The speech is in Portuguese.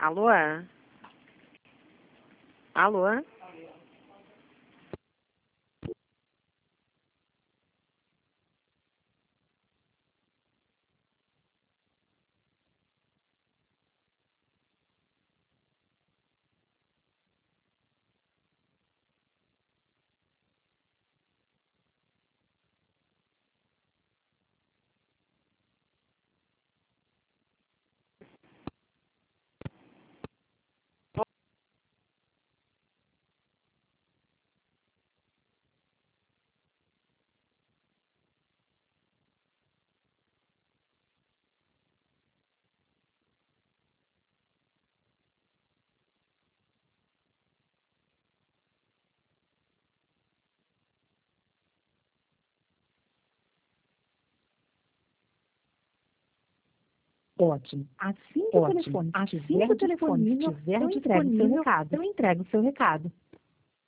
Alô? Alô? Ótimo. Assim que o telefone estiver disponível, eu entrego o seu recado.